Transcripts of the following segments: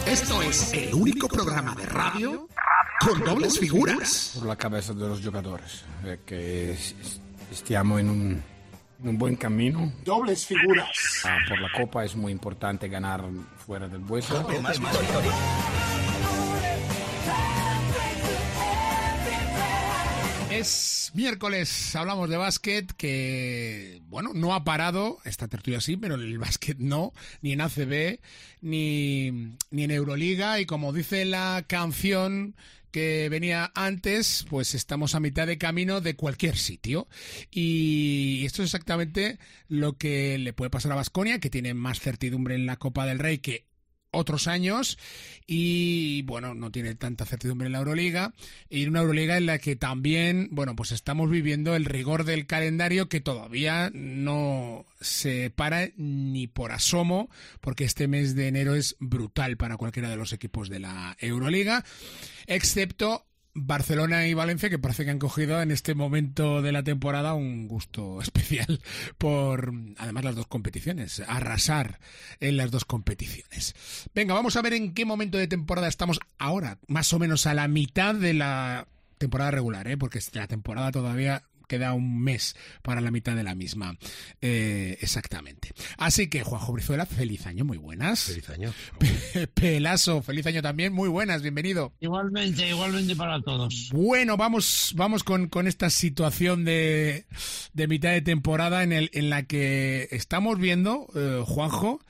Esto es el único programa de radio con dobles figuras. Por la cabeza de los jugadores, que estamos en un buen camino. Dobles figuras. Por la Copa es muy importante ganar fuera del Buesa. Es miércoles, hablamos de básquet, que, bueno, no ha parado, esta tertulia sí, pero el básquet no, ni en ACB, ni en Euroliga, y como dice la canción que venía antes, pues estamos a mitad de camino de cualquier sitio. Y esto es exactamente lo que le puede pasar a Baskonia, que tiene más certidumbre en la Copa del Rey que otros años, y bueno, no tiene tanta certidumbre en la Euroliga, y una Euroliga en la que también, bueno, pues estamos viviendo el rigor del calendario, que todavía no se para ni por asomo, porque este mes de enero es brutal para cualquiera de los equipos de la Euroliga, excepto Barcelona y Valencia, que parece que han cogido en este momento de la temporada un gusto especial por, además, las dos competiciones, arrasar en las dos competiciones. Venga, vamos a ver en qué momento de temporada estamos ahora, más o menos a la mitad de la temporada regular, porque la temporada todavía queda un mes para la mitad de la misma, exactamente. Así que, Juanjo Brizuela, feliz año, muy buenas. Feliz año. Pelazo, feliz año también, muy buenas, bienvenido. Igualmente para todos. Bueno, vamos con esta situación de mitad de temporada en la que estamos viendo, Juanjo,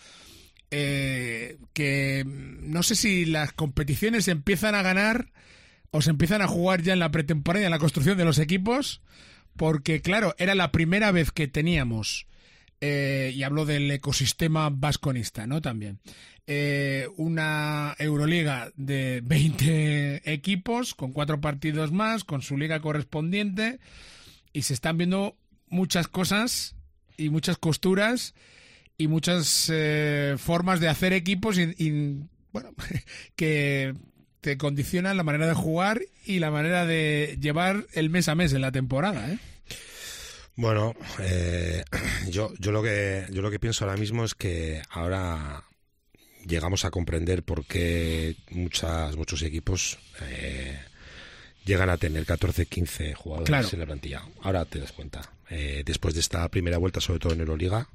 que no sé si las competiciones se empiezan a ganar o se empiezan a jugar ya en la pretemporada, en la construcción de los equipos. Porque, claro, era la primera vez que teníamos, y hablo del ecosistema vasconista, ¿no? También, una Euroliga de 20 equipos, con 4 partidos más, con su liga correspondiente, y se están viendo muchas cosas y muchas costuras y muchas formas de hacer equipos y bueno, que te condicionan la manera de jugar y la manera de llevar el mes a mes en la temporada, ¿eh? Bueno, yo lo que pienso ahora mismo es que ahora llegamos a comprender por qué muchos equipos llegan a tener 14-15 jugadores, claro, en la plantilla. Ahora te das cuenta. Después de esta primera vuelta, sobre todo en Euroliga,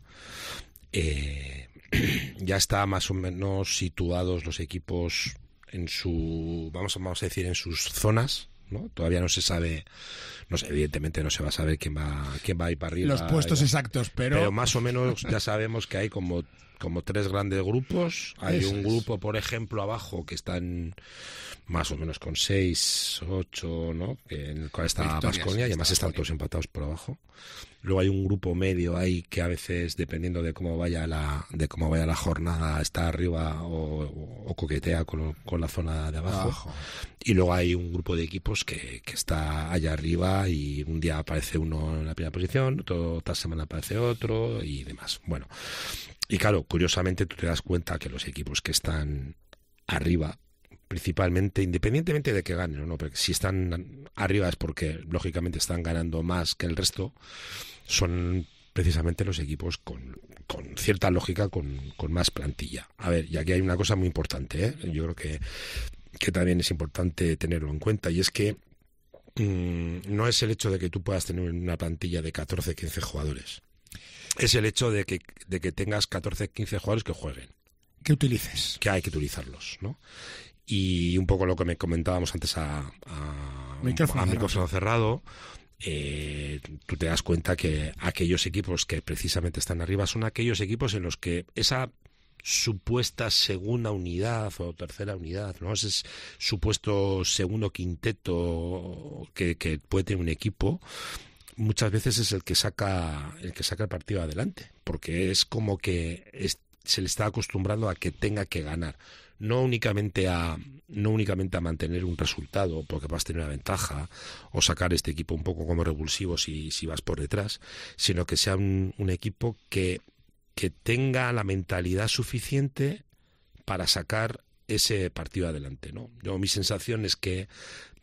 ya está más o menos situados los equipos en su, vamos a decir, en sus zonas, ¿no? Todavía no se sabe, evidentemente no se va a saber quién va a ir para arriba. Los puestos exactos, pero más o menos ya sabemos que hay como 3 grandes grupos. Hay un grupo, por ejemplo, abajo que están más o menos con 6, 8, ¿no? En el cual está Baskonia, y además están todos empatados por abajo. Luego hay un grupo medio ahí que a veces, dependiendo de cómo vaya la jornada, está arriba o coquetea con la zona de abajo. Y luego hay un grupo de equipos que está allá arriba, y un día aparece uno en la primera posición, otra semana aparece otro y demás. Bueno, y claro, curiosamente tú te das cuenta que los equipos que están arriba, principalmente, independientemente de que ganen o no, porque si están arriba es porque lógicamente están ganando más que el resto, son precisamente los equipos con cierta lógica, con más plantilla. A ver, y aquí hay una cosa muy importante, ¿eh? Yo creo que también es importante tenerlo en cuenta, y es que no es el hecho de que tú puedas tener una plantilla de 14-15 jugadores. Es el hecho de que tengas 14-15 jugadores que jueguen. Que utilices. Que hay que utilizarlos, ¿no? Y un poco lo que me comentábamos antes a micrófono cerrado, tú te das cuenta que aquellos equipos que precisamente están arriba son aquellos equipos en los que esa supuesta segunda unidad o tercera unidad, ¿no? Ese supuesto segundo quinteto que puede tener un equipo, muchas veces es el que saca el partido adelante, porque es como que se le está acostumbrando a que tenga que ganar, no únicamente a mantener un resultado porque vas a tener una ventaja o sacar este equipo un poco como revulsivo si vas por detrás, sino que sea un equipo que tenga la mentalidad suficiente para sacar ese partido adelante, ¿no? Mi sensación es que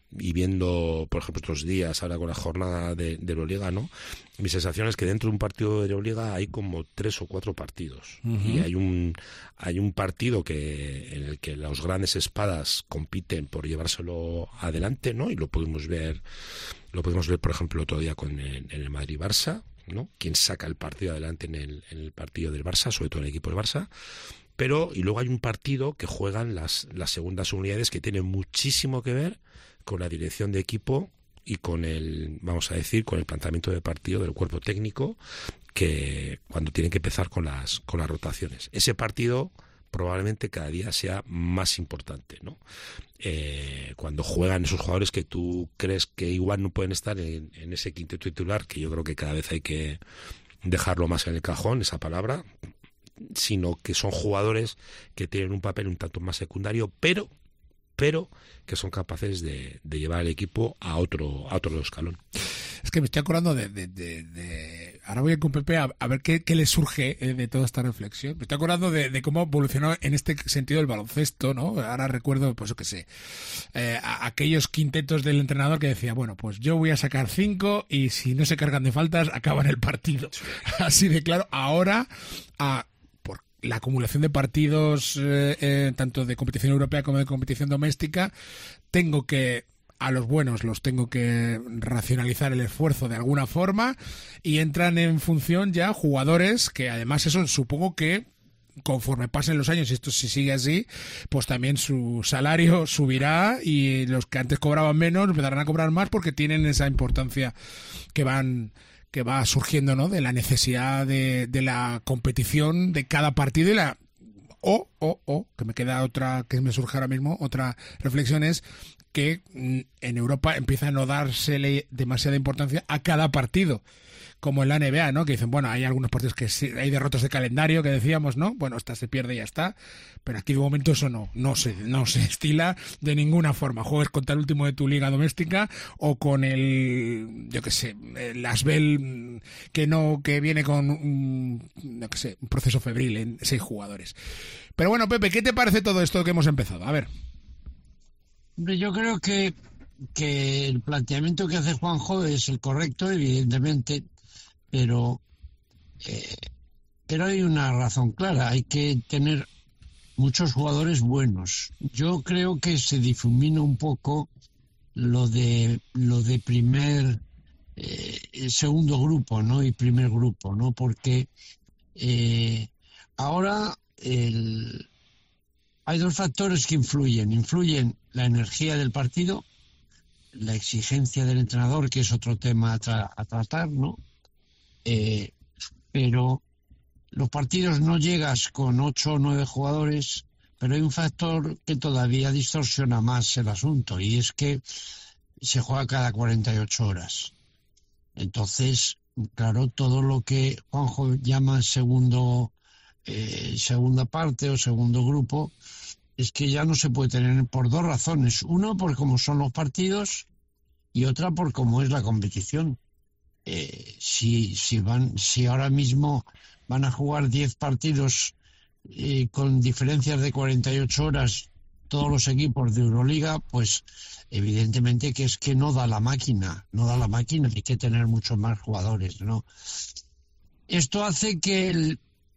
y viendo, por ejemplo, estos días, ahora con la jornada de Euroliga, ¿no? Mi sensación es que dentro de un partido de Euroliga hay como 3 o 4 partidos. Y hay un partido en el que las grandes espadas compiten por llevárselo adelante, ¿no? Y lo pudimos ver, por ejemplo, otro día en el Madrid-Barça, ¿no? Quien saca el partido adelante en el partido del Barça, sobre todo el equipo del Barça. Y luego hay un partido que juegan las segundas unidades, que tiene muchísimo que ver con la dirección de equipo y con con el planteamiento de partido del cuerpo técnico, que cuando tienen que empezar con las rotaciones. Ese partido probablemente cada día sea más importante, ¿no? Cuando juegan esos jugadores que tú crees que igual no pueden estar en ese quinteto titular, que yo creo que cada vez hay que dejarlo más en el cajón, esa palabra, sino que son jugadores que tienen un papel un tanto más secundario, pero que son capaces de llevar al equipo a otro escalón. Es que me estoy acordando ahora voy con Pepe a ver qué le surge de toda esta reflexión. Me estoy acordando de cómo evolucionó en este sentido el baloncesto, ¿no? Ahora recuerdo, pues yo qué sé, aquellos quintetos del entrenador que decía, bueno, pues yo voy a sacar 5 y si no se cargan de faltas, acaban el partido. Así de claro. Ahora, por la acumulación de partidos, tanto de competición europea como de competición doméstica, a los buenos los tengo que racionalizar el esfuerzo de alguna forma, y entran en función ya jugadores que además eso supongo que conforme pasen los años, y esto si sigue así, pues también su salario subirá y los que antes cobraban menos empezarán a cobrar más porque tienen esa importancia que va surgiendo, ¿no? De la necesidad de la competición de cada partido que me queda otra, que me surge ahora mismo, otra reflexión es que en Europa empieza a no dársele demasiada importancia a cada partido, como en la NBA, ¿no? Que dicen, bueno, hay algunos partidos que sí, hay derrotas de calendario que decíamos, ¿no? Bueno, esta se pierde y ya está, pero aquí de momento eso no se estila de ninguna forma. Juegues contra el último de tu liga doméstica o con el Asbel que viene con un proceso febril en 6 jugadores. Pero bueno, Pepe, ¿qué te parece todo esto que hemos empezado? A ver. Yo creo que el planteamiento que hace Juanjo es el correcto, evidentemente, pero hay una razón clara, hay que tener muchos jugadores buenos. Yo creo que se difumina un poco lo de segundo grupo, ¿no? Y primer grupo, ¿no? Porque ahora hay 2 factores que influyen la energía del partido, la exigencia del entrenador, que es otro tema a tratar, ¿no? Pero los partidos no llegas con 8 o 9 jugadores, pero hay un factor que todavía distorsiona más el asunto, y es que se juega cada 48 horas. Entonces, claro, todo lo que Juanjo llama segunda parte o segundo grupo, es que ya no se puede tener por 2 razones. Uno, por cómo son los partidos, y otra por cómo es la competición. Si ahora mismo van a jugar 10 partidos con diferencias de 48 horas todos los equipos de Euroliga, pues evidentemente que es que no da la máquina, hay que tener muchos más jugadores, ¿no? Esto hace que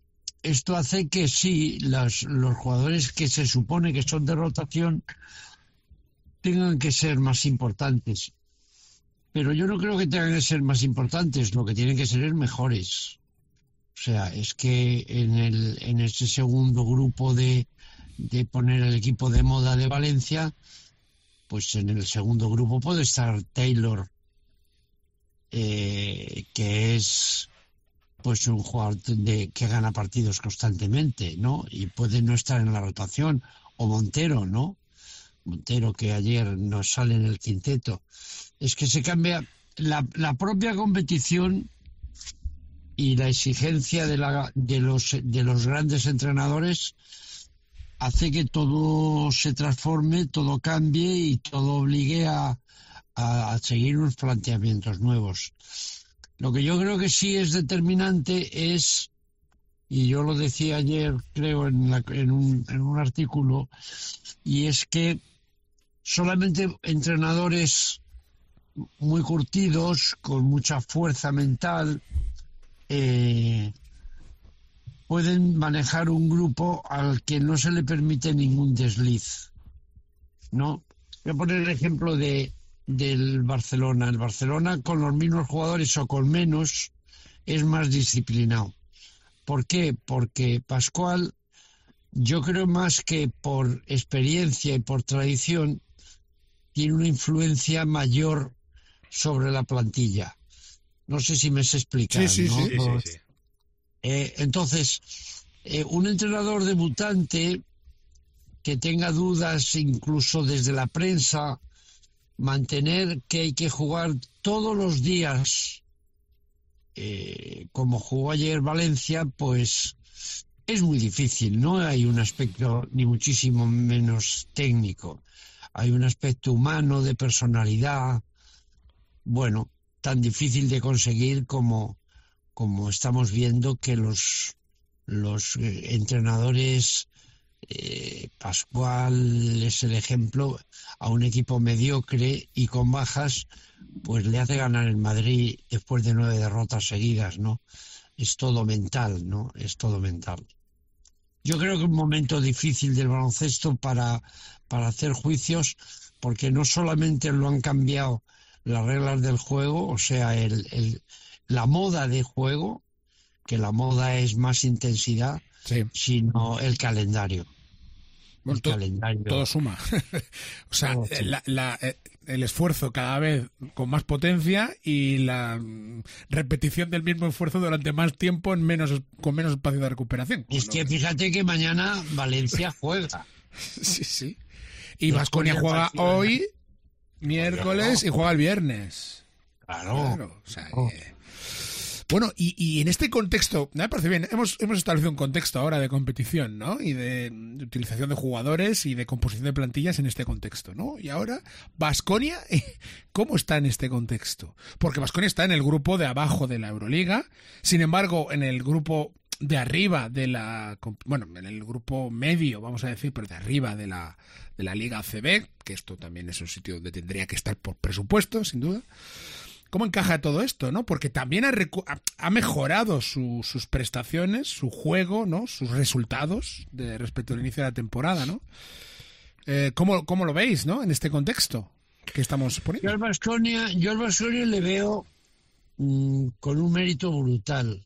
sí, los jugadores que se supone que son de rotación tengan que ser más importantes. Pero yo no creo que tengan que ser más importantes, lo que tienen que ser es mejores. O sea, es que en ese segundo grupo de poner el equipo de moda de Valencia, pues en el segundo grupo puede estar Taylor, que es pues un jugador que gana partidos constantemente, ¿no? Y puede no estar en la rotación. O Montero, ¿no? Montero, que ayer no sale en el quinteto. Es que se cambia la propia competición y la exigencia de los grandes entrenadores hace que todo se transforme, todo cambie y todo obligue a seguir unos planteamientos nuevos. Lo que yo creo que sí es determinante es, y yo lo decía ayer, creo, en un artículo, y es que solamente entrenadores muy curtidos, con mucha fuerza mental, pueden manejar un grupo al que no se le permite ningún desliz, ¿no? Voy a poner el ejemplo del Barcelona. El Barcelona, con los mismos jugadores o con menos, es más disciplinado. ¿Por qué? Porque Pascual, yo creo más que por experiencia y por tradición, tiene una influencia mayor sobre la plantilla. No sé si me sé explicar. Sí. Entonces, un entrenador debutante que tenga dudas incluso desde la prensa, mantener que hay que jugar todos los días, como jugó ayer Valencia, pues es muy difícil. No hay un aspecto ni muchísimo menos técnico. Hay un aspecto humano, de personalidad, bueno, tan difícil de conseguir como estamos viendo que los entrenadores, Pascual es el ejemplo, a un equipo mediocre y con bajas, pues le hace ganar el Madrid después de 9 derrotas seguidas, ¿no? Es todo mental, ¿no? Es todo mental. Yo creo que es un momento difícil del baloncesto para hacer juicios, porque no solamente lo han cambiado las reglas del juego, o sea, la moda de juego, que la moda es más intensidad, Sí. sino el calendario. Bueno, todo suma. O sea, Todo suma. El esfuerzo cada vez con más potencia y la repetición del mismo esfuerzo durante más tiempo con menos espacio de recuperación. Es que fíjate que mañana Valencia juega. Sí. Y Baskonia juega hoy, miércoles, y juega el viernes. Claro. O sea, bueno, y en este contexto, me parece bien, hemos establecido un contexto ahora de competición, ¿no? Y de utilización de jugadores y de composición de plantillas en este contexto, ¿no? Y ahora, Baskonia, ¿cómo está en este contexto? Porque Baskonia está en el grupo de abajo de la Euroliga, sin embargo, en el grupo de arriba en el grupo medio, vamos a decir, pero de arriba de la Liga ACB, que esto también es un sitio donde tendría que estar por presupuesto, sin duda. ¿Cómo encaja todo esto, no? Porque también ha mejorado sus prestaciones, su juego, ¿no? Sus resultados respecto al inicio de la temporada, ¿no? ¿Cómo lo veis, no? En este contexto que estamos poniendo. Yo al Baskonia le veo con un mérito brutal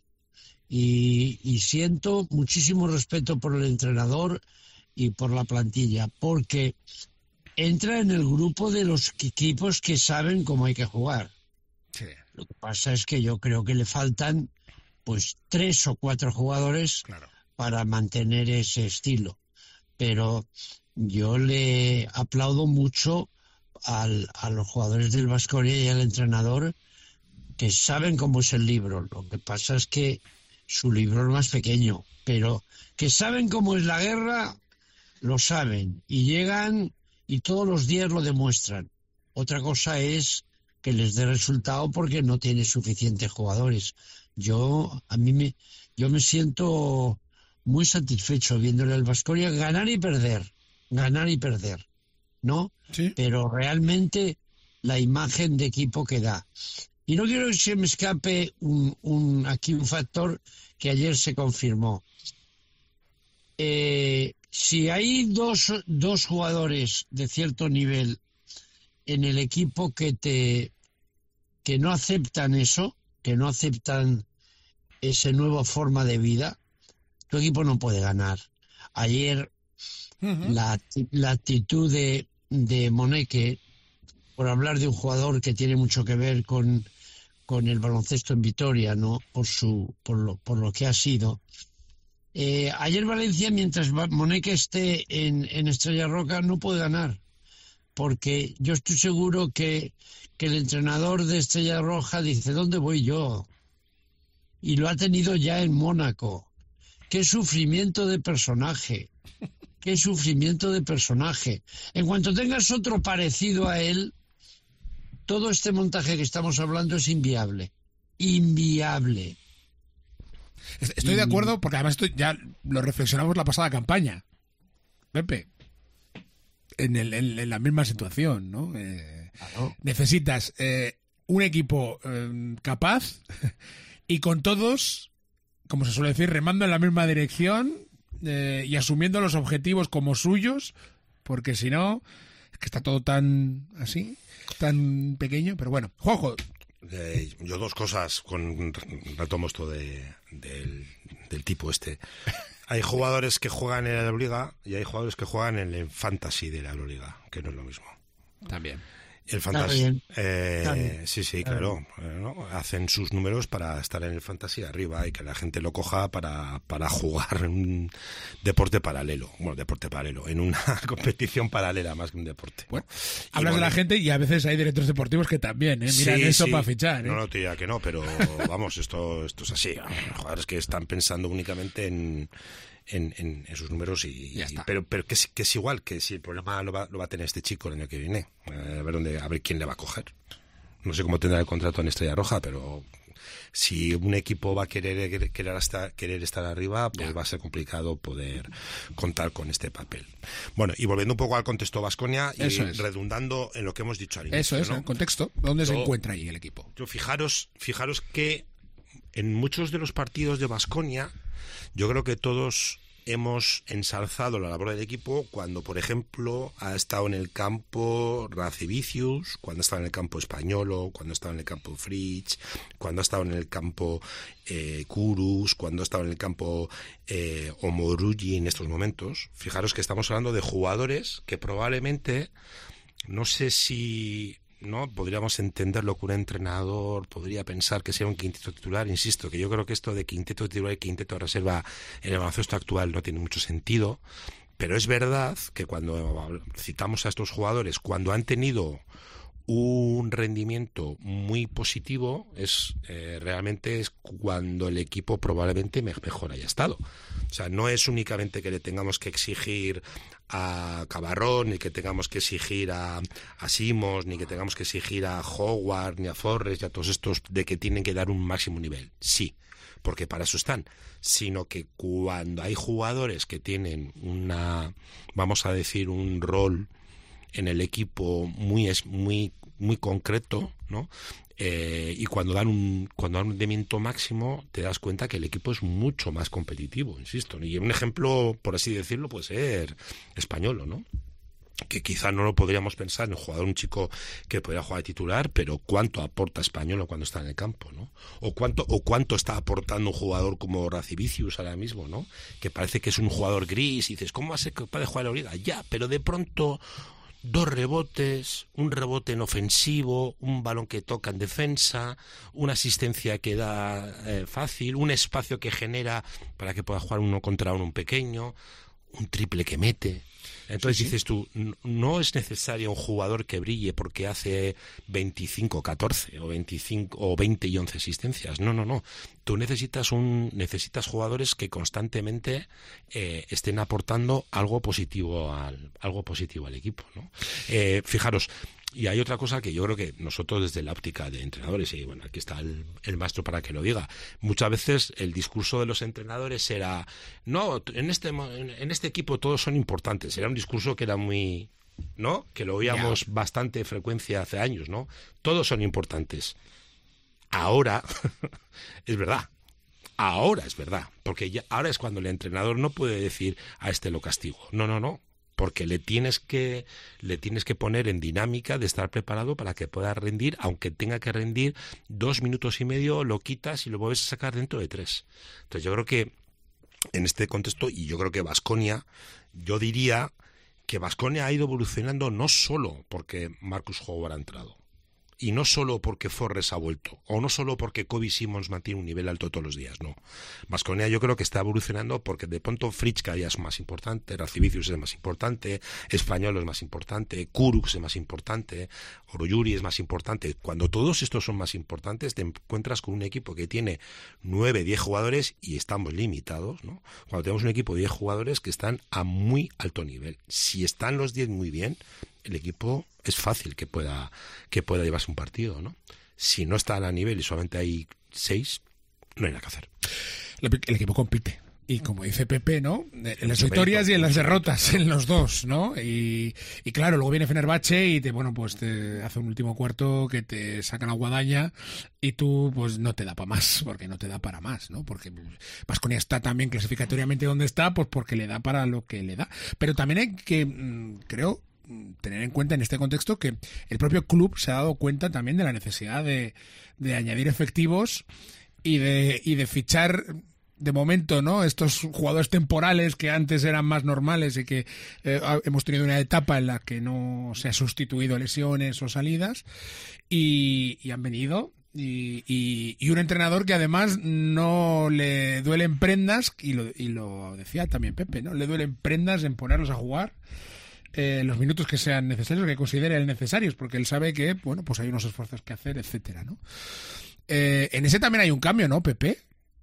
y siento muchísimo respeto por el entrenador y por la plantilla, porque entra en el grupo de los equipos que saben cómo hay que jugar. Sí. Lo que pasa es que yo creo que le faltan pues 3 o 4 jugadores, claro, para mantener ese estilo. Pero yo le aplaudo mucho a los jugadores del Baskonia y al entrenador, que saben cómo es el libro. Lo que pasa es que su libro es más pequeño, pero que saben cómo es la guerra, lo saben. Y llegan y todos los días lo demuestran. Otra cosa es que les dé resultado porque no tiene suficientes jugadores. Yo me siento muy satisfecho viéndole al Baskonia ganar y perder, ¿no? Sí. Pero realmente la imagen de equipo que da. Y no quiero que se me escape aquí un factor que ayer se confirmó. Si hay dos jugadores de cierto nivel en el equipo que no aceptan eso, que no aceptan esa nueva forma de vida, tu equipo no puede ganar. Ayer la actitud de Moneke, por hablar de un jugador que tiene mucho que ver con el baloncesto en Vitoria, ¿no? Por lo que ha sido. Ayer Valencia, mientras Moneke esté en Estrella Roca, no puede ganar, porque yo estoy seguro que el entrenador de Estrella Roja dice, ¿dónde voy yo? Y lo ha tenido ya en Mónaco. ¡Qué sufrimiento de personaje! ¡Qué sufrimiento de personaje! En cuanto tengas otro parecido a él, todo este montaje que estamos hablando es inviable. Inviable. Estoy de acuerdo, porque además ya lo reflexionamos la pasada campaña. Pepe, en la misma situación, ¿no? Claro. Necesitas un equipo capaz y con todos, como se suele decir, remando en la misma dirección y asumiendo los objetivos como suyos, porque si no, es que está todo tan así, tan pequeño. Pero bueno, Juanjo. Yo dos cosas, retomo esto del tipo este. Hay jugadores que juegan en la Euroliga y hay jugadores que juegan en el Fantasy de la Euroliga, que no es lo mismo. También. El Fantasy, bien. sí, claro, ¿no? Hacen sus números para estar en el Fantasy arriba y que la gente lo coja para jugar en un deporte paralelo, en una competición paralela más que un deporte. Bueno, hablas de la gente y a veces hay directores deportivos que también miran eso para fichar. No te diría que no, pero vamos, esto es así. Jugadores que están pensando únicamente en sus números y pero que es igual, que si el problema lo va a tener este chico el año que viene, a ver quién le va a coger. No sé cómo tendrá el contrato en Estrella Roja, pero si un equipo va a querer estar arriba, pues va a ser complicado poder contar con este papel. Bueno, y volviendo un poco al contexto Baskonia y redundando en lo que hemos dicho al inicio. Eso es, ¿no? El contexto, ¿dónde se encuentra ahí el equipo? Fijaros que en muchos de los partidos de Baskonia, yo creo que todos hemos ensalzado la labor del equipo cuando, por ejemplo, ha estado en el campo Racevicius, cuando ha estado en el campo Españolo, cuando ha estado en el campo Fritz, cuando ha estado en el campo Kurus, cuando ha estado en el campo Omorugi en estos momentos. Fijaros que estamos hablando de jugadores que probablemente, no sé si no podríamos entender lo que un entrenador podría pensar que sea un quinteto titular. Insisto, que yo creo que esto de quinteto titular y quinteto de reserva en el baloncesto actual no tiene mucho sentido, pero es verdad que cuando citamos a estos jugadores, cuando han tenido un rendimiento muy positivo, realmente es cuando el equipo probablemente mejor haya estado. O sea, no es únicamente que le tengamos que exigir a Cabarrón, ni que tengamos que exigir a Simos, ni que tengamos que exigir a Howard, ni a Forrest, y a todos estos de que tienen que dar un máximo nivel. Sí, porque para eso están. Sino que cuando hay jugadores que tienen vamos a decir, un rol en el equipo muy concreto, ¿no? Y cuando dan un rendimiento máximo, te das cuenta que el equipo es mucho más competitivo, insisto. Y un ejemplo, por así decirlo, puede ser Españolo, ¿no? Que quizá no lo podríamos pensar en un chico que podría jugar de titular, pero cuánto aporta Españolo cuando está en el campo, ¿no? O cuánto está aportando un jugador como Racevicius ahora mismo, ¿no? Que parece que es un jugador gris y dices, ¿cómo va a ser capaz de jugar a la Euroliga? Ya, pero de pronto 2 rebotes, un rebote en ofensivo, un balón que toca en defensa, una asistencia que da fácil, un espacio que genera para que pueda jugar uno contra uno, un pequeño, un triple que mete. Entonces dices tú, no es necesario un jugador que brille porque hace 25-14 o 20 y 11 asistencias. No. Tú necesitas jugadores que constantemente estén aportando algo positivo al equipo, ¿no? Fijaros, y hay otra cosa que yo creo que nosotros desde la óptica de entrenadores, y bueno, aquí está el maestro para que lo diga, muchas veces el discurso de los entrenadores era, no, en este equipo todos son importantes. Era un discurso que era muy, ¿no? Que lo oíamos bastante frecuencia hace años, ¿no? Todos son importantes. Ahora es verdad. Ahora es verdad, porque ahora es cuando el entrenador no puede decir a este lo castigo. No. Porque le tienes que poner en dinámica de estar preparado para que pueda rendir, aunque tenga que rendir 2 minutos y medio, lo quitas y lo vuelves a sacar dentro de 3. Entonces yo creo que en este contexto, y yo creo que Baskonia, yo diría que Baskonia ha ido evolucionando no solo porque Marcus Howard ha entrado, y no solo porque Forrest ha vuelto, o no solo porque Kobe Simmons mantiene un nivel alto todos los días, no. Baskonia yo creo que está evolucionando porque de pronto Fritz cada día es más importante, Racevicius es más importante, Español es más importante, Kurux es más importante, Oruyuri es más importante. Cuando todos estos son más importantes, te encuentras con un equipo que tiene 9, 10 jugadores y estamos limitados, ¿no? Cuando tenemos un equipo de 10 jugadores que están a muy alto nivel. Si están los 10 muy bien, el equipo es fácil que pueda llevarse un partido, ¿no? Si no está a nivel y solamente hay 6, no hay nada que hacer. El equipo compite. Y como dice Pepe, ¿no? En las victorias y en las derrotas, en los dos, ¿no? Y claro, luego viene Fenerbahce y te hace un último cuarto que te sacan la guadaña y tú pues no te da para más, porque no te da para más, ¿no? Porque Baskonia está también clasificatoriamente donde está, pues porque le da para lo que le da. Pero también hay que, creo, tener en cuenta en este contexto que el propio club se ha dado cuenta también de la necesidad de añadir efectivos y de fichar de momento, ¿no? Estos jugadores temporales que antes eran más normales y que hemos tenido una etapa en la que no se ha sustituido lesiones o salidas y han venido y un entrenador que además no le duelen prendas y lo decía también Pepe, ¿no? Le duelen prendas en ponerlos a jugar los minutos que sean necesarios, que considere necesarios, porque él sabe que, bueno, pues hay unos esfuerzos que hacer, etcétera, ¿no? En ese también hay un cambio, ¿no, Pepe?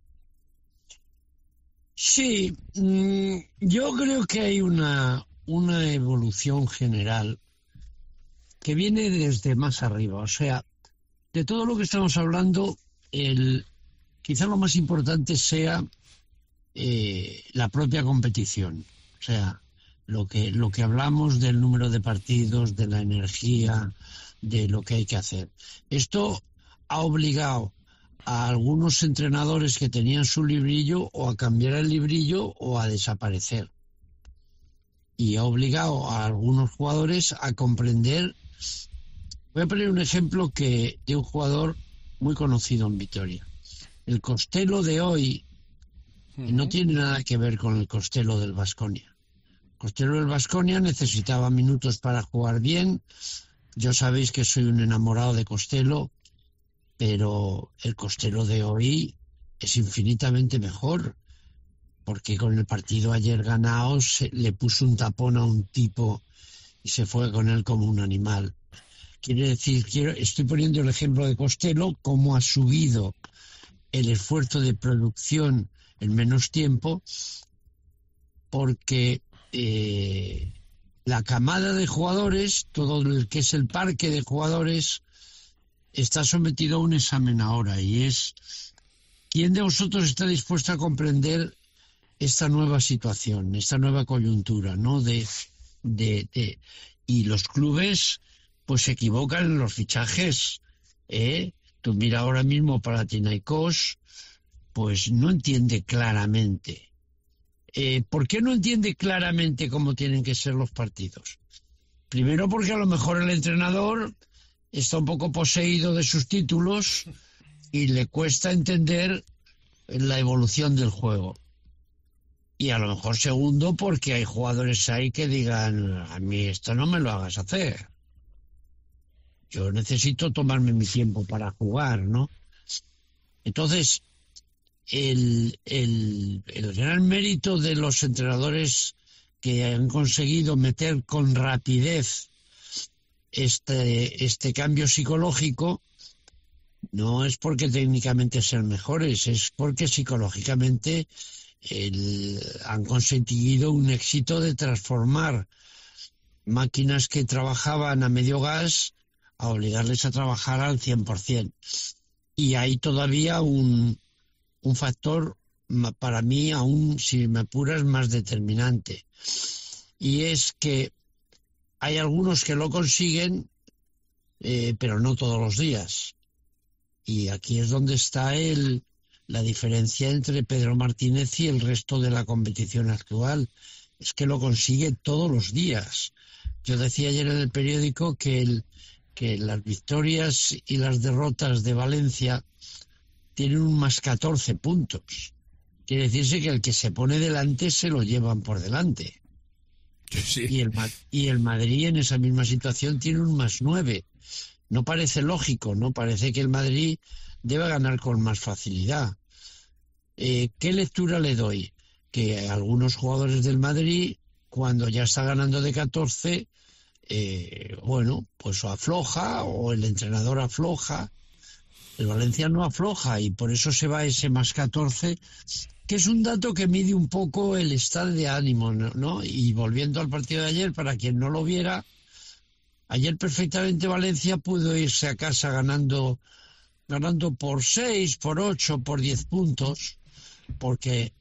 Sí, yo creo que hay una evolución general que viene desde más arriba. O sea, de todo lo que estamos hablando, quizá lo más importante sea la propia competición. O sea, lo que hablamos del número de partidos, de la energía, de lo que hay que hacer. Esto ha obligado a algunos entrenadores que tenían su librillo o a cambiar el librillo o a desaparecer. Y ha obligado a algunos jugadores a comprender. Voy a poner un ejemplo de un jugador muy conocido en Vitoria. El Costello de hoy no tiene nada que ver con el Costello del Baskonia. El Costello del Baskonia necesitaba minutos para jugar bien. Yo sabéis que soy un enamorado de Costello, pero el Costello de hoy es infinitamente mejor, porque con el partido ayer ganado le puso un tapón a un tipo y se fue con él como un animal. Quiere decir, estoy poniendo el ejemplo de Costello, cómo ha subido el esfuerzo de producción en menos tiempo, porque la camada de jugadores, todo el que es el parque de jugadores, está sometido a un examen ahora, y es ¿quién de vosotros está dispuesto a comprender esta nueva situación, esta nueva coyuntura, ¿no? Y los clubes pues se equivocan en los fichajes, Tú mira ahora mismo Panathinaikos, pues no entiende claramente. ¿Por qué no entiende claramente cómo tienen que ser los partidos? Primero porque a lo mejor el entrenador está un poco poseído de sus títulos y le cuesta entender la evolución del juego. Y a lo mejor segundo porque hay jugadores ahí que digan, a mí esto no me lo hagas hacer. Yo necesito tomarme mi tiempo para jugar, ¿no? Entonces, el gran mérito de los entrenadores que han conseguido meter con rapidez este cambio psicológico no es porque técnicamente sean mejores, es porque psicológicamente han conseguido un éxito de transformar máquinas que trabajaban a medio gas a obligarles a trabajar al 100%. Y hay todavía un factor, para mí, aún, si me apuras, más determinante. Y es que hay algunos que lo consiguen, pero no todos los días. Y aquí es donde está la diferencia entre Pedro Martínez y el resto de la competición actual. Es que lo consigue todos los días. Yo decía ayer en el periódico que las victorias y las derrotas de Valencia tienen un más 14 puntos. Quiere decirse que el que se pone delante se lo llevan por delante. Sí. Y el Madrid en esa misma situación tiene un más 9. No parece lógico, ¿no? Parece que el Madrid debe ganar con más facilidad. ¿Qué lectura le doy? Que algunos jugadores del Madrid, cuando ya está ganando de 14, pues o afloja o el entrenador afloja. El Valencia no afloja y por eso se va a ese más 14, que es un dato que mide un poco el estado de ánimo, ¿no? Y volviendo al partido de ayer, para quien no lo viera, ayer perfectamente Valencia pudo irse a casa ganando por 6, por 8, por 10 puntos, porque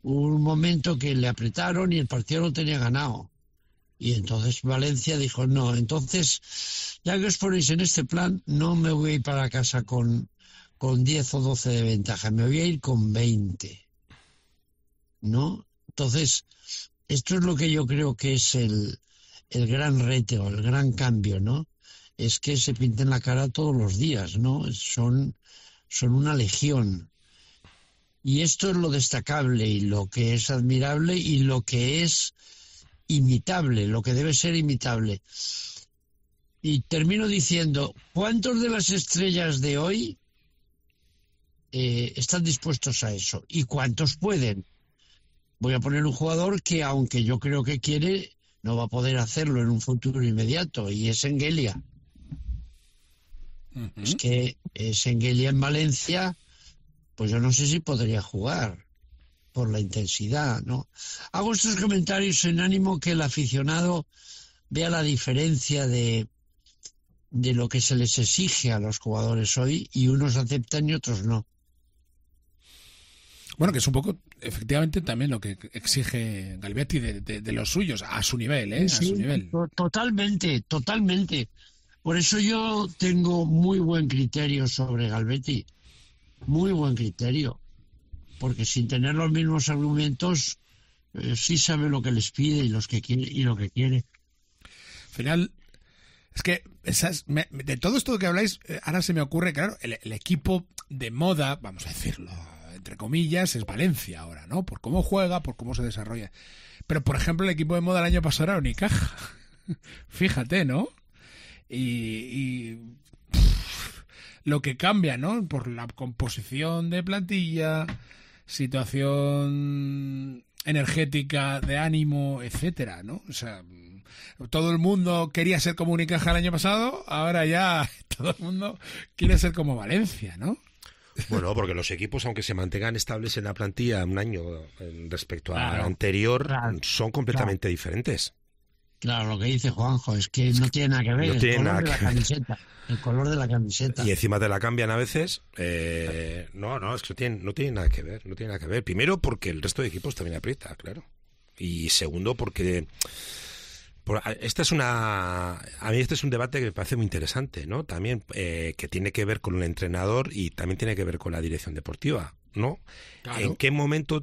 Hubo un momento que le apretaron y el partido lo tenía ganado. Y entonces Valencia dijo, no, entonces, ya que os ponéis en este plan, no me voy a ir para casa con 10 o 12 de ventaja, me voy a ir con 20. ¿No? Entonces, esto es lo que yo creo que es el gran reto, el gran cambio, ¿no? Es que se pinten la cara todos los días, ¿no? Son una legión. Y esto es lo destacable y lo que es admirable y lo que es imitable, lo que debe ser imitable. Y termino diciendo, ¿cuántos de las estrellas de hoy están dispuestos a eso? ¿Y cuántos pueden? Voy a poner un jugador que, aunque yo creo que quiere, no va a poder hacerlo en un futuro inmediato, y es Engelia. Uh-huh. Es que Engelia en Valencia, pues yo no sé si podría jugar por la intensidad, ¿no? Hago estos comentarios en ánimo que el aficionado vea la diferencia de lo que se les exige a los jugadores hoy, y unos aceptan y otros no. Bueno, que es un poco, efectivamente, también lo que exige Galvetti de los suyos, a su nivel, ¿eh? Sí, a su nivel. Totalmente. Por eso yo tengo muy buen criterio sobre Galvetti. Muy buen criterio. Porque sin tener los mismos argumentos, sí sabe lo que les pide y lo que quiere. Al final, es que de todo esto que habláis, ahora se me ocurre, claro, el equipo de moda, vamos a decirlo, entre comillas, es Valencia ahora, ¿no? Por cómo juega, por cómo se desarrolla. Pero, por ejemplo, el equipo de moda el año pasado era Unicaja. Fíjate, ¿no? Y lo que cambia, ¿no? Por la composición de plantilla, situación energética, de ánimo, etcétera, ¿no? O sea, todo el mundo quería ser como Unicaja el año pasado, ahora ya todo el mundo quiere ser como Valencia, ¿no? Bueno, porque los equipos, aunque se mantengan estables en la plantilla un año respecto al anterior, son completamente diferentes. Claro, lo que dice Juanjo es que no tiene nada que ver el color de la camiseta. Y encima te la cambian a veces. No, es que no tiene nada que ver. Primero, porque el resto de equipos también aprieta, claro. Y segundo, porque a mí este es un debate que me parece muy interesante, ¿no? También que tiene que ver con el entrenador y también tiene que ver con la dirección deportiva, ¿no? Claro. ¿En qué momento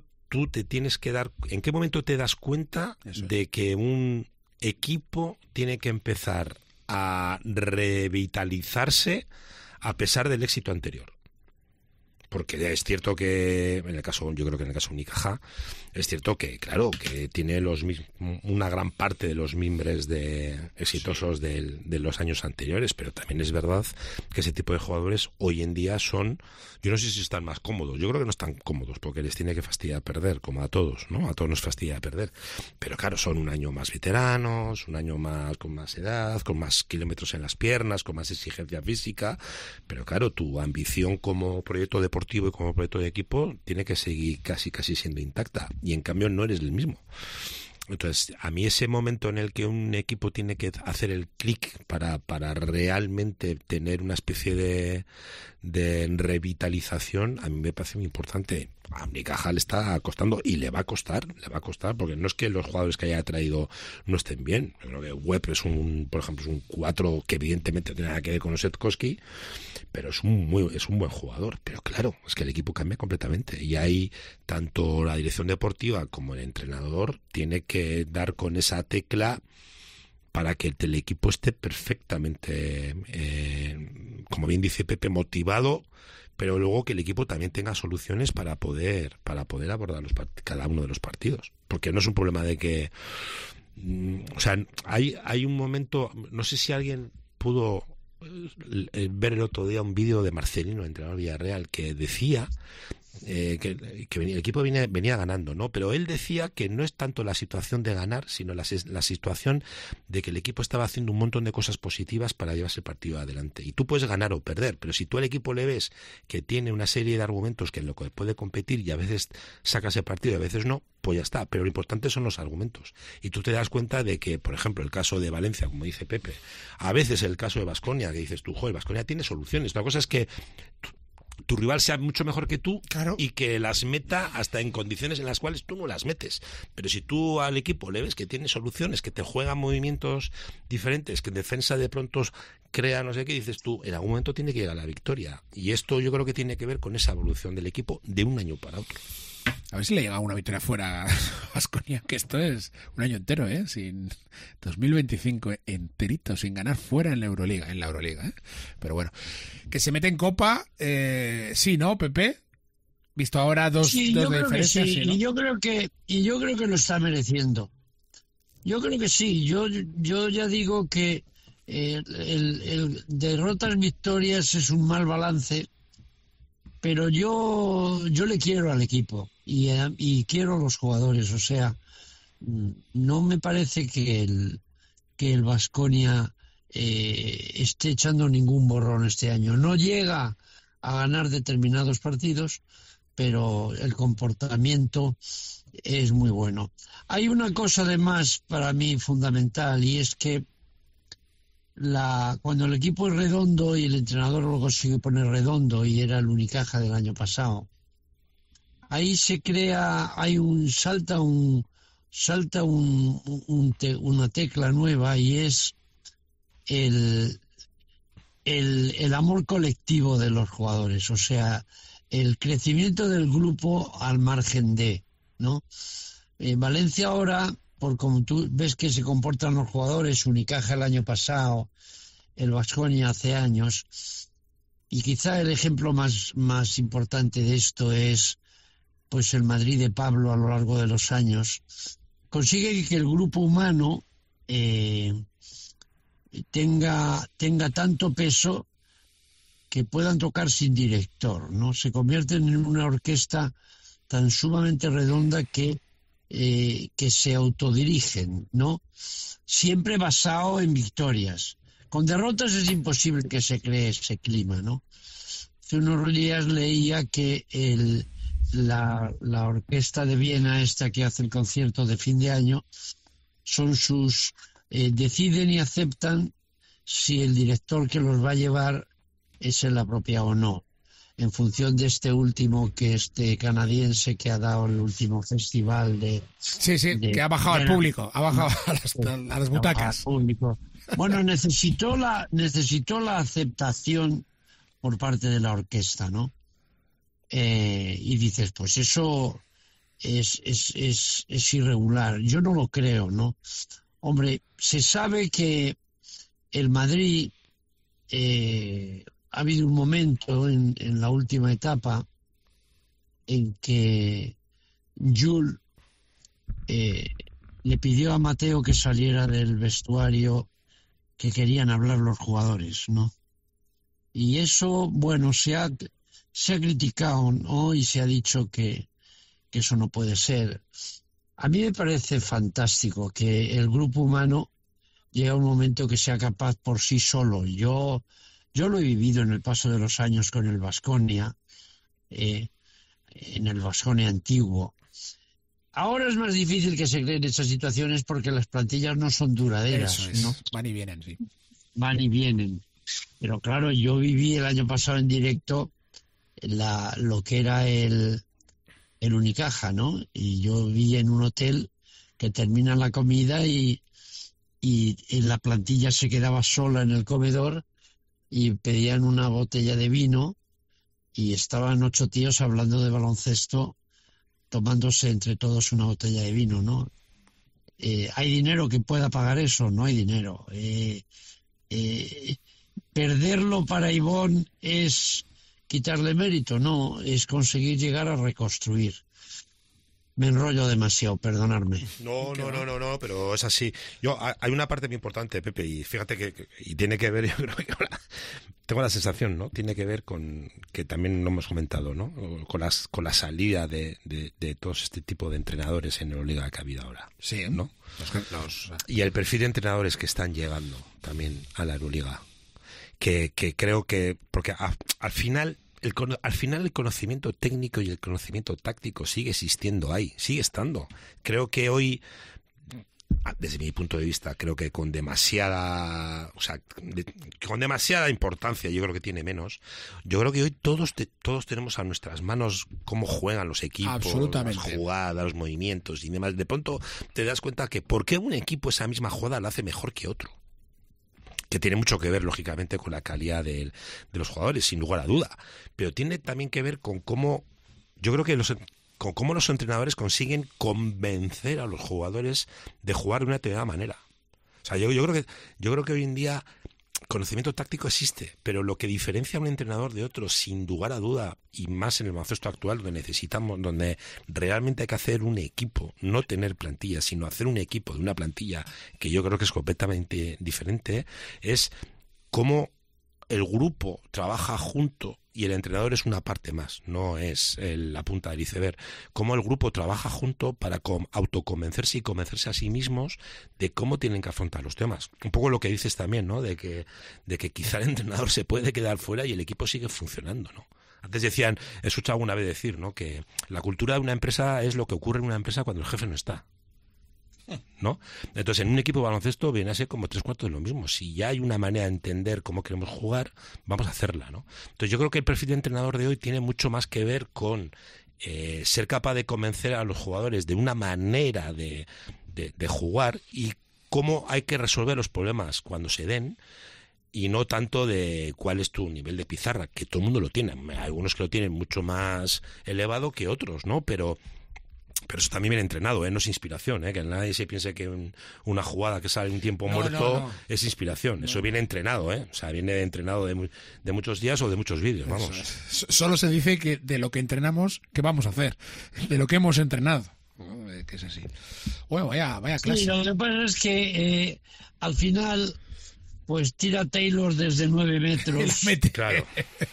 en qué momento te das cuenta de que un equipo tiene que empezar a revitalizarse a pesar del éxito anterior? Porque es cierto que yo creo que en el caso de Unicaja es cierto que, claro, que tiene una gran parte de los mimbres exitosos de los años anteriores, pero también es verdad que ese tipo de jugadores hoy en día yo no sé si están más cómodos, yo creo que no están cómodos porque les tiene que fastidiar perder, como a todos, ¿no? A todos nos fastidia perder, pero claro, son un año más veteranos, un año más con más edad, con más kilómetros en las piernas, con más exigencia física, pero claro, tu ambición como proyecto deportivo y como proyecto de equipo tiene que seguir casi siendo intacta, y en cambio no eres el mismo. Entonces, a mí ese momento en el que un equipo tiene que hacer el clic para realmente tener una especie de revitalización, a mí me parece muy importante. A Unicaja le está costando y le va a costar, porque no es que los jugadores que haya traído no estén bien. Yo creo que Webb por ejemplo, es un 4 que evidentemente no tiene nada que ver con Osetkowski, pero es un buen jugador. Pero claro, es que el equipo cambia completamente y ahí tanto la dirección deportiva como el entrenador tiene que dar con esa tecla para que el equipo esté perfectamente, como bien dice Pepe, motivado, pero luego que el equipo también tenga soluciones para poder abordar cada uno de los partidos. Porque no es un problema de que... O sea, hay un momento... No sé si alguien pudo ver el otro día un vídeo de Marcelino, el entrenador de Villarreal, que decía... que el equipo venía ganando, ¿no? Pero él decía que no es tanto la situación de ganar, sino la situación de que el equipo estaba haciendo un montón de cosas positivas para llevarse el partido adelante. Y tú puedes ganar o perder, pero si tú al equipo le ves que tiene una serie de argumentos que en lo que puede competir y a veces sacas el partido y a veces no, pues ya está. Pero lo importante son los argumentos. Y tú te das cuenta de que, por ejemplo, el caso de Valencia, como dice Pepe, a veces el caso de Baskonia, que dices tú, joder, Baskonia tiene soluciones. La cosa es que tu rival sea mucho mejor que tú, claro, y que las meta hasta en condiciones en las cuales tú no las metes. Pero si tú al equipo le ves que tiene soluciones, que te juega movimientos diferentes, que en defensa de pronto crea no sé qué, dices tú, en algún momento tiene que llegar a la victoria. Y esto yo creo que tiene que ver con esa evolución del equipo de un año para otro. A ver si le llega una victoria fuera a Baskonia, que esto es un año entero, sin 2025 enterito, sin ganar fuera en la Euroliga, Pero bueno, que se mete en Copa, sí, ¿no, Pepe? Visto ahora dos de diferencia, sí, sí, ¿no? y yo creo que lo está mereciendo. Yo creo que sí. Yo ya digo que el derrotas victorias es un mal balance, pero yo le quiero al equipo y quiero a los jugadores. O sea, no me parece que el Baskonia esté echando ningún borrón este año. No llega a ganar determinados partidos, pero el comportamiento es muy bueno. Hay una cosa además para mí fundamental, y es que cuando el equipo es redondo y el entrenador lo consigue poner redondo, y era el Unicaja del año pasado, ahí se crea, salta una tecla nueva, y es el amor colectivo de los jugadores, o sea, el crecimiento del grupo al margen de, ¿no? Valencia ahora, por como tú ves que se comportan los jugadores, Unicaja el año pasado, el Baskonia hace años, y quizá el ejemplo más importante de esto es pues el Madrid de Pablo a lo largo de los años, consigue que el grupo humano tenga tanto peso que puedan tocar sin director, ¿no? Se convierten en una orquesta tan sumamente redonda que se autodirigen, ¿no? Siempre basado en victorias. Con derrotas es imposible que se cree ese clima, ¿no? Hace unos días leía que la orquesta de Viena, esta que hace el concierto de fin de año, deciden y aceptan si el director que los va a llevar es el apropiado o no, en función de este canadiense que ha dado el último festival de... Sí, que ha bajado al público, ha bajado a las butacas. Bueno, necesitó la aceptación por parte de la orquesta, ¿no? Y dices, pues eso es irregular. Yo no lo creo, ¿no? Hombre, se sabe que el Madrid... ha habido un momento en la última etapa en que Jules le pidió a Mateo que saliera del vestuario, que querían hablar los jugadores, ¿no? Y eso, bueno, se ha criticado, ¿no? Y se ha dicho que eso no puede ser. A mí me parece fantástico que el grupo humano llegue a un momento que sea capaz por sí solo. Yo lo he vivido en el paso de los años con el Baskonia, en el Baskonia antiguo. Ahora es más difícil que se creen esas situaciones porque las plantillas no son duraderas. Eso es, ¿no? Van y vienen, sí. Van y vienen. Pero claro, yo viví el año pasado en directo lo que era el Unicaja, ¿no? Y yo vi en un hotel que termina la comida y la plantilla se quedaba sola en el comedor y pedían una botella de vino y estaban 8 tíos hablando de baloncesto, tomándose entre todos una botella de vino, ¿no? ¿Hay dinero que pueda pagar eso? No hay dinero. ¿Perderlo para Ivón es quitarle mérito? No, es conseguir llegar a reconstruir. Me enrollo demasiado, perdonadme. No, pero es así. Hay una parte muy importante, Pepe, y fíjate que tiene que ver, yo creo que ahora tengo la sensación, ¿no? Tiene que ver con, que también lo hemos comentado, ¿no? Con la salida de todos este tipo de entrenadores en Euroliga que ha habido ahora. Sí, ¿no? Y el perfil de entrenadores que están llegando también a la Euroliga. Que creo que, porque al final el conocimiento técnico y el conocimiento táctico sigue existiendo ahí, sigue estando. Creo que hoy desde mi punto de vista, creo que con demasiada importancia, yo creo que tiene menos. Yo creo que hoy todos tenemos a nuestras manos cómo juegan los equipos, las jugadas, los movimientos y demás. De pronto te das cuenta que por qué un equipo esa misma jugada la hace mejor que otro. Que tiene mucho que ver, lógicamente, con la calidad de los jugadores, sin lugar a duda. Pero tiene también que ver con cómo, yo creo que con cómo los entrenadores consiguen convencer a los jugadores de jugar de una determinada manera. O sea, yo creo que hoy en día conocimiento táctico existe, pero lo que diferencia a un entrenador de otro, sin lugar a duda, y más en el baloncesto actual, donde realmente hay que hacer un equipo, no tener plantilla, sino hacer un equipo de una plantilla, que yo creo que es completamente diferente, es cómo el grupo trabaja junto y el entrenador es una parte más, no es la punta del iceberg. Cómo el grupo trabaja junto para autoconvencerse y convencerse a sí mismos de cómo tienen que afrontar los temas. Un poco lo que dices también, ¿no? De que quizá el entrenador se puede quedar fuera y el equipo sigue funcionando, ¿no? Antes decían, he escuchado alguna vez decir, ¿no? Que la cultura de una empresa es lo que ocurre en una empresa cuando el jefe no está, ¿no? Entonces, en un equipo de baloncesto viene a ser como 3/4 de lo mismo. Si ya hay una manera de entender cómo queremos jugar, vamos a hacerla, ¿no? Entonces, yo creo que el perfil de entrenador de hoy tiene mucho más que ver con ser capaz de convencer a los jugadores de una manera de jugar y cómo hay que resolver los problemas cuando se den, y no tanto de cuál es tu nivel de pizarra, que todo el mundo lo tiene. Hay algunos que lo tienen mucho más elevado que otros, ¿no? Pero eso también viene entrenado, no es inspiración, que nadie se piense que una jugada que sale en un tiempo muerto es inspiración. Eso viene entrenado, o sea, viene entrenado de muchos días o de muchos vídeos, vamos. Solo se dice que de lo que entrenamos, ¿qué vamos a hacer? De lo que hemos entrenado, que es así. Bueno, vaya clase. Sí, lo que pasa es que al final, pues tira Taylor desde 9 metros. La mete. Claro.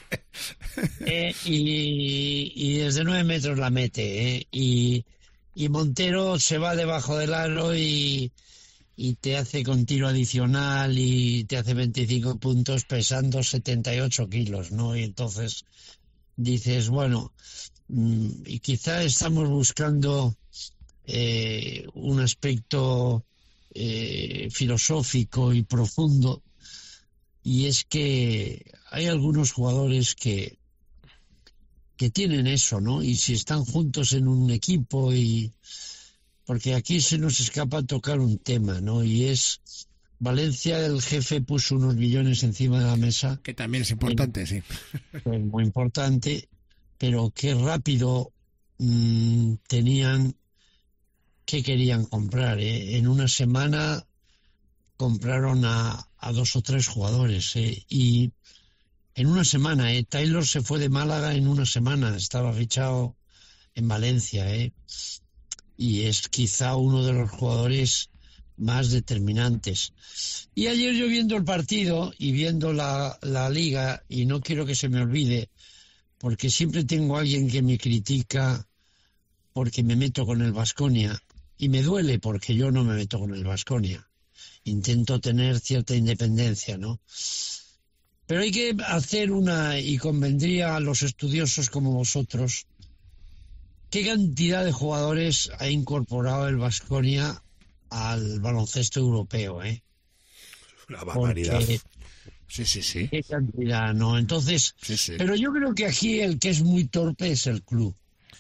Y desde 9 metros la mete, y Montero se va debajo del aro y te hace con tiro adicional y te hace 25 puntos pesando 78 kilos, ¿no? Y entonces dices, bueno, y quizá estamos buscando un aspecto filosófico y profundo, y es que hay algunos jugadores que tienen eso, ¿no? Y si están juntos en un equipo, porque aquí se nos escapa tocar un tema, ¿no? Y es, Valencia, el jefe, puso unos millones encima de la mesa. Que también es importante, sí. Es muy importante, pero qué rápido tenían, qué querían comprar, En una semana compraron a 2 o 3 jugadores, y en una semana, Taylor se fue de Málaga en una semana, estaba fichado en Valencia, y es quizá uno de los jugadores más determinantes. Y ayer yo viendo el partido y viendo la liga, y no quiero que se me olvide, porque siempre tengo a alguien que me critica porque me meto con el Baskonia, y me duele porque yo no me meto con el Baskonia. Intento tener cierta independencia, ¿no? Pero hay que hacer y convendría a los estudiosos como vosotros, ¿qué cantidad de jugadores ha incorporado el Baskonia al baloncesto europeo, Una barbaridad. Porque, sí. ¿qué cantidad, no? Entonces, Sí. Pero yo creo que aquí el que es muy torpe es el club.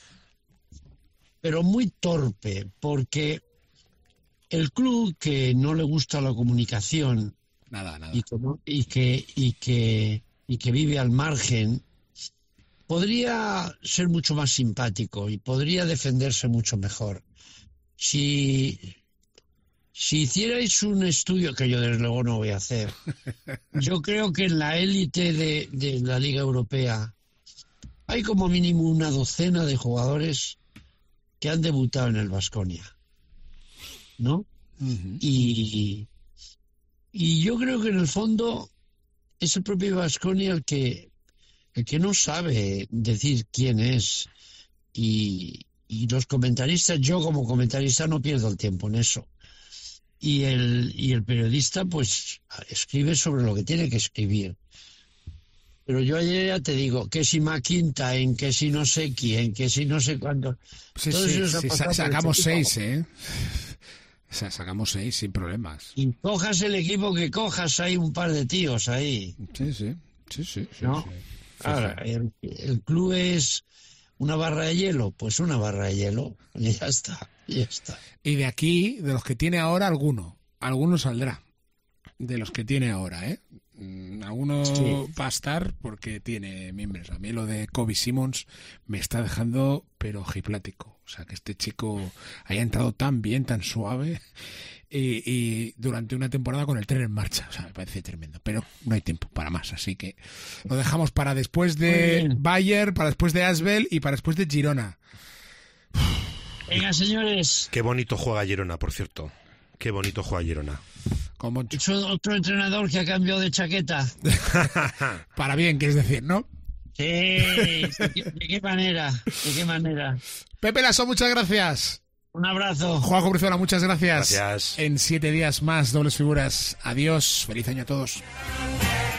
Pero muy torpe, porque el club, que no le gusta la comunicación, Nada. y que vive al margen, podría ser mucho más simpático y podría defenderse mucho mejor. Si hicierais un estudio, que yo desde luego no voy a hacer, yo creo que en la élite de la Liga Europea hay como mínimo una docena de jugadores que han debutado en el Baskonia, ¿no? Uh-huh. Y yo creo que en el fondo es el propio Baskonia el que no sabe decir quién es, y los comentaristas, yo como comentarista no pierdo el tiempo en eso, y el periodista pues escribe sobre lo que tiene que escribir. Pero yo ayer ya te digo, que si McIntyre, que si no sé quién, que si no sé cuándo. Sí, sacamos 6, O sea, sacamos 6 sin problemas. Y cojas el equipo que cojas, hay un par de tíos ahí. Sí. ¿No? Sí. Ahora, el club es una barra de hielo, pues una barra de hielo. Y ya está. Y de aquí, de los que tiene ahora, alguno saldrá. De los que tiene ahora, ¿eh? Alguno va a estar porque tiene miembros. A mí lo de Kobe Simmons me está dejando pero ojiplático. O sea, que este chico haya entrado tan bien, tan suave y durante una temporada con el tren en marcha. O sea, me parece tremendo. Pero no hay tiempo para más, así que lo dejamos para después de Bayern, para después de Asbel y para después de Girona. Venga, señores. Qué bonito juega Girona, por cierto. Qué bonito juega Girona. Es otro entrenador que ha cambiado de chaqueta. Para bien, quieres decir, ¿no? Sí, ¿de qué manera? Pepe Lasso, muchas gracias. Un abrazo. Juanjo Brizuela, muchas gracias. Gracias. En 7 días más, Dobles Figuras. Adiós. Feliz año a todos.